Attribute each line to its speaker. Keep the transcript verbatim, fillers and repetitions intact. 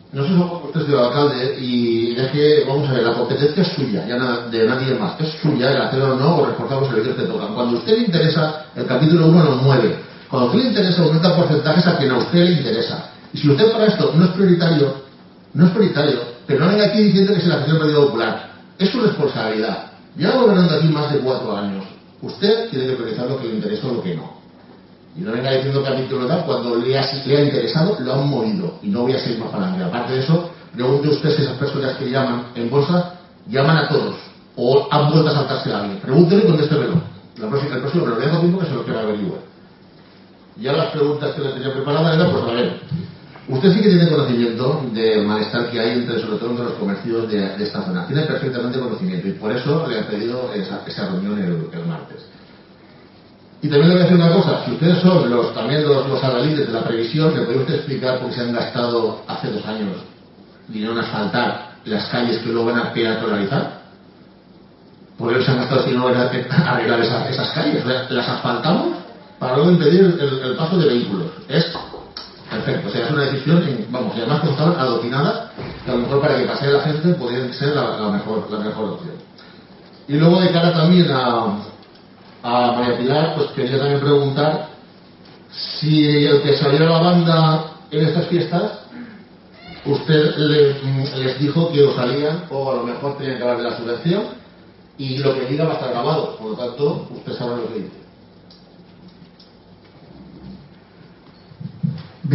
Speaker 1: no sé si usted es el alcalde y es que, vamos a ver, la competencia es suya, ya na, de nadie más. Es suya el hacer o no o reforzar los servicios que tocan. Cuando a usted le interesa, el capítulo uno nos mueve. Cuando a usted le interesa, aumenta porcentajes a quien a usted le interesa. Y si usted para esto no es prioritario, no es prioritario, pero no venga aquí diciendo que es la gestión del Partido Popular. Es su responsabilidad. Lleva gobernando aquí más de cuatro años. Usted tiene que priorizar lo que le interesa o lo que no. Y no venga diciendo que a mí que lo da cuando le ha, le ha interesado, lo han movido. Y no voy a seguir más para adelante. Aparte de eso, pregunte usted si esas personas que llaman en bolsa, llaman a todos. O han vuelto a saltarse a alguien. Pregúntele y contéstelo. La próxima, el próximo, pero le dejo tiempo que se lo quiera averiguar. Ya las preguntas que le tenía preparadas eran, pues a ver. Usted sí que tiene conocimiento del malestar que hay entre, sobre todo, entre los comercios de, de esta zona. Tiene perfectamente conocimiento. Y por eso le han pedido esa, esa reunión el, el martes. Y también le voy a decir una cosa, si ustedes son los, también los, los adalides de la previsión, ¿me puede usted explicar por qué se han gastado hace dos años dinero en asfaltar las calles que luego van a peatonalizar? ¿Por qué se han gastado dinero en arreglar esas, esas calles? O sea, las asfaltamos para luego impedir el, el paso de vehículos. Es perfecto, o sea, es una decisión, vamos, y además estaban adoctrinadas, que a lo mejor para que pase la gente podría ser la, la, mejor, la mejor opción. Y luego de cara también a... a María Pilar, pues quería también preguntar si el que salió a la banda en estas fiestas, usted le, les dijo que o salían o a lo mejor tenían que hablar de la subvención y lo que diga va a estar grabado, por lo tanto, usted sabe lo que dice.